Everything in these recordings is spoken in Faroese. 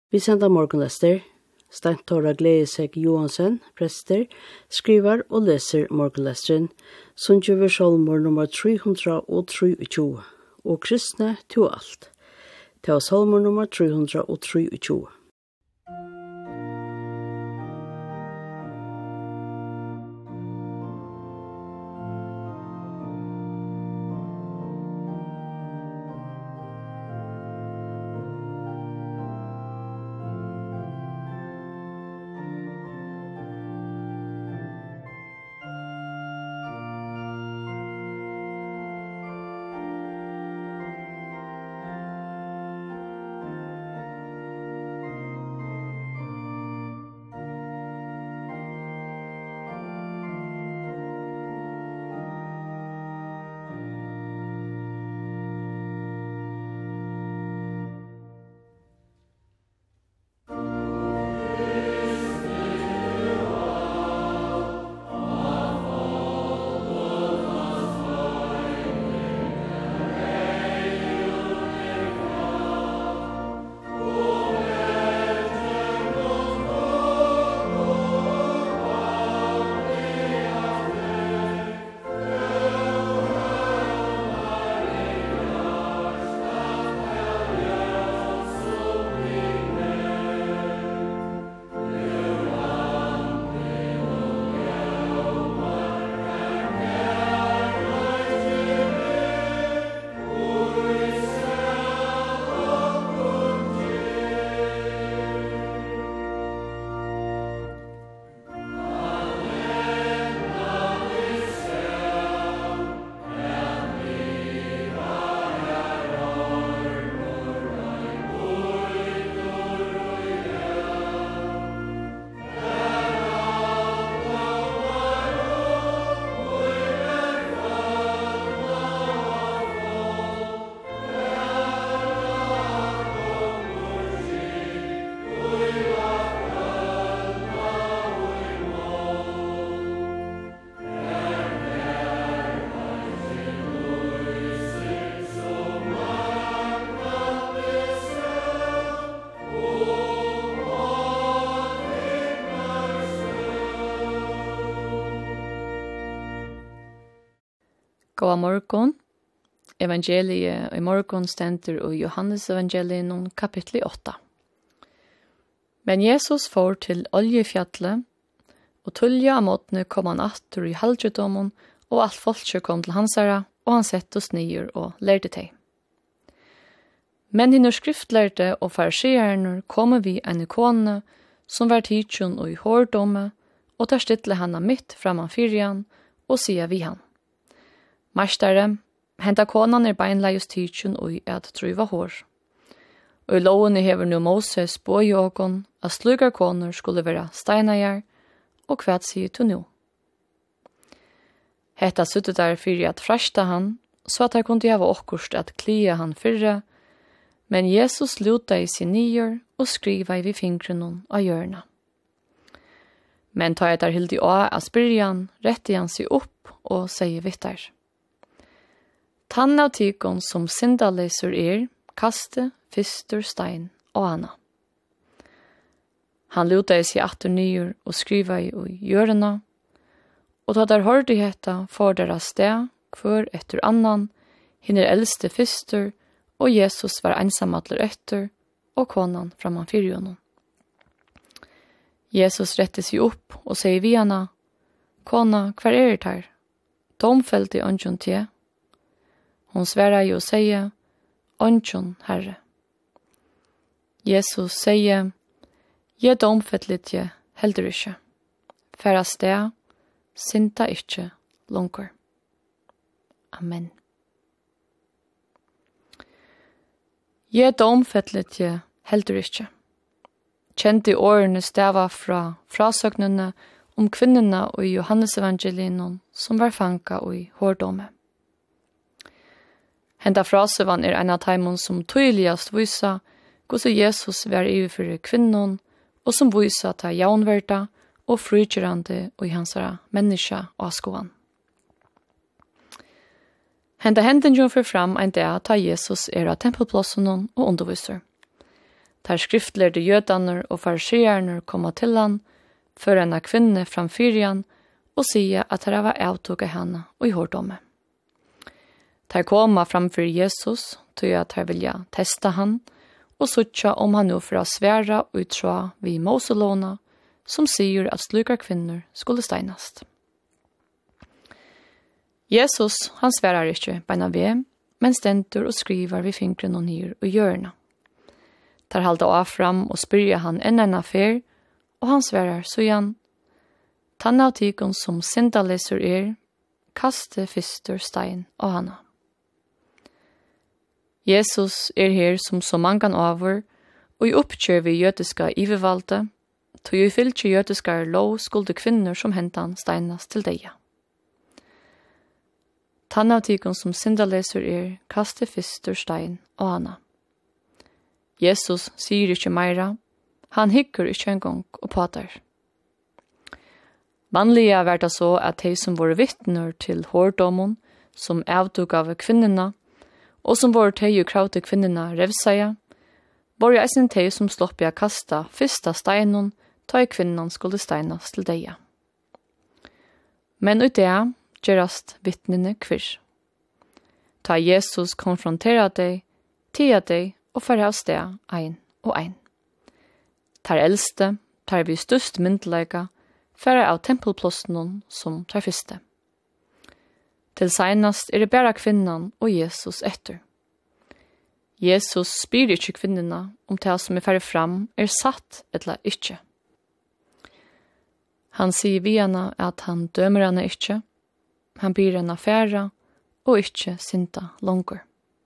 Vi sender morgenlester. Stengt Tora Gledesek Johansen, prester, skriver og leser morgenlesteren, som gjør salmer nummer 323, og kristne til alt. Det var salmer nummer 323. God morgon. Evangeliet i morgon stender i Johannes evangeliet kapittel 8. Men Jesus får til oljefjallet, og tullja av måtene kom han atter i halvdredommen, og alt folket kom til hansara, og han sett oss nyer og lærte teg. Men hinner skriftlærte og fariseerne kommer vi en ikone, som var tidsen og i hårdomme, og tar stittle henne midt framan fyrjan, og sier vi han. Mastare, henta konan beinleis tidsen og i at truva hår. Og i lovene hever nu Moses på i ågon, at slukar koner skulle være steinajar, og kvært sier du nu. Hetta suttet der fyrir at frashta han, så at han kunne hava okkurst at klia han fyrre, men Jesus luta i sin nyer og skriva i fingrunnen av hjørna. Men ta jeg der hildi å av spyrjan, retti han seg opp og sier vittar. Tann av tikon som syndaleser kaste, fyster, stein og anna. Han luta i seg atter nyer og skriva i hjørna, og da der hørte hetta for deres sted, hver etter annan, hinner eldste fyster, og Jesus var ensamadler etter, og konan framan fyrjonen. Jesus rette seg opp og sier vi henne, «Kona, hver det her? Domfelt i ånden til?» Hon sverrar jo og sier, «Ånden, Herre». Jesus sier, «Jeg domfelt litt jeg, heldur ikke. Færa sted, synda ikke langer». Amen. «Jeg domfelt litt jeg, heldur ikke». Kjente årene stava fra frasøgnene kvinnerne og i Johannes evangelien som var fanka og i hårdomme. Henda frasøvan en av teimon som tydligast vysa hvordan Jesus var overfor kvinnen og som vysa ta jaunverda og frykjørande og i hansara menneska og skoan. Henda henden jo for fram en dag ta Jesus av tempelplassen og underviser. Der skriftlærde jødaner og fariseerner komma til han, for en av kvinne framfyr han, og sier at det var avtog av henne og i hårdomme. Der koma framfyr Jesus, tog at de vilja testa han, og suttja om han nå for å svære og utrå vi Moselåna, som sier at slukar kvinner skulle steinast. Jesus, han sværer ikke beina ved, men stendur og skriver vi fingren og nyr og hjørna. Der halda av fram og spyrja han en affær, og han sværer så igjen. Tanna av tikon som syndaleser kaste fyster stein og hana. Jesus her som så mange over, og i oppkjør vi jødiska ivervalde, tog i fylke jødiska lov skulle kvinner som hentan steinas til deia. Tanna av tikon som syndaleser kaste fyster stein og hana. Jesus sier ikke meira, han hikker ikke en gang og pater. Vanliga var det så at de som var vittner til hårdommen, som avtog av kvinnerna, og som var de og krav til kvinnerna revsaja, var jeg sin de som slopp i å kasta fyrsta steinen, ta i kvinnan skulle steinas til deia. Men ut det gerast vittnene kvirr. Ta Jesus konfrontera deg, tia deg og fara av sted ein og ein. Tar eldste, tar vi størst myndelaga, fara av tempelplåsten som tar fyrste. Til seinast det bare kvinnan og Jesus etter. Jesus spyr ikke kvinnerne om det som færre fram satt eller ikke. Han sier vi henne at han dømer henne ikke, han byr henne færa og ikke synta langer.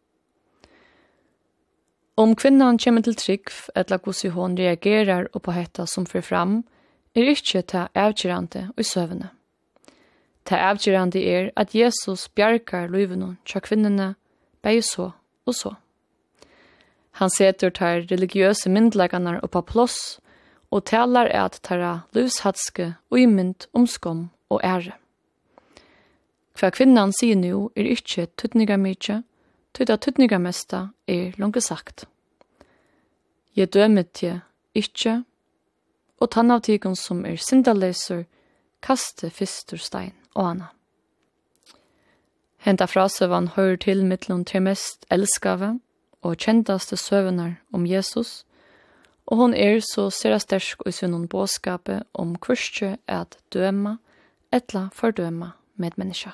Om kvinnan kommer til trygg, eller hvordan hon reagerer på dette som får fram, ikke til avgjørende og søvende. Til avgjørende at Jesus bjerker livene til kvinnerne, bare så og så. Han setter til religiøse myndleggene på plass, og taler at ta livshatske og imynd om skom og ære. Hva kvinnan sier nå ikke tydninga mykje, tydda tydninga mesta langt sagt. Jeg dømet til ikke, og tann av tigen som syndaleser, kaste fyster stein og anna. Henta frasøvan hører til mittlun til mest elskave og kjendaste søvnar om Jesus, og hon så sera stersk i sin båskapet om kurskje at døma etla fordøma med menneska.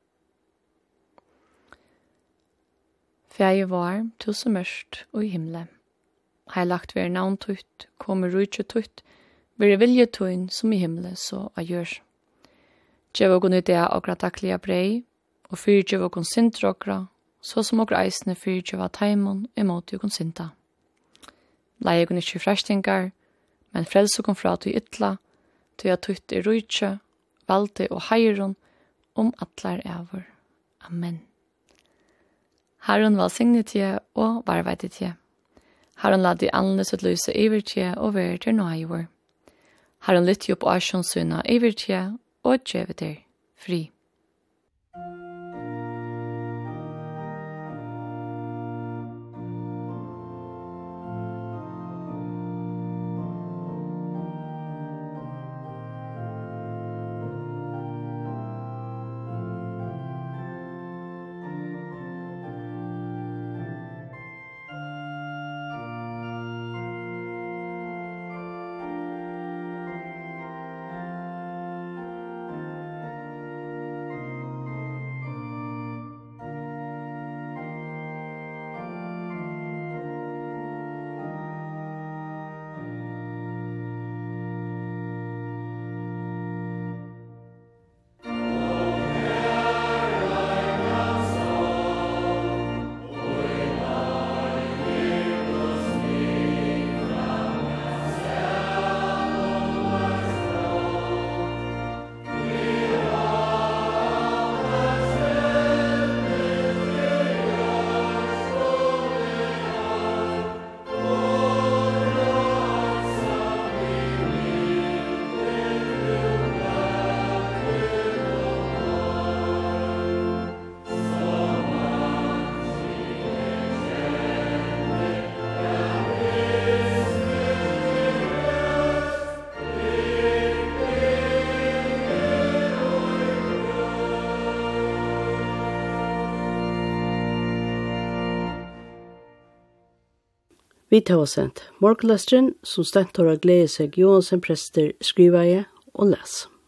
Fjei var tusen mørst og i himle. Hei lagt ver navn tutt, kommer rujtje tutt, ver vilje tuin som i himle så a gjør. Djev og idea okra taklia brei, og fyr djev og sintra okra, så som okra eisne fyr djev av taimon imot jo sinta. Leie gon ikkje frestingar, men frelse kon fra tu ytla, tu a tutt rujtje, valde og heiron, atlar evor. Amen. Herren velsignet til og varveitet til. Herren la de annerledes ut lyse iver til og være til nøyver. Herren lytte opp asjonsyna iver til og djeve der fri. Vi tar oss sendt morgenløsteren som stentor av glede seg Johansen prester skriver jeg og leser.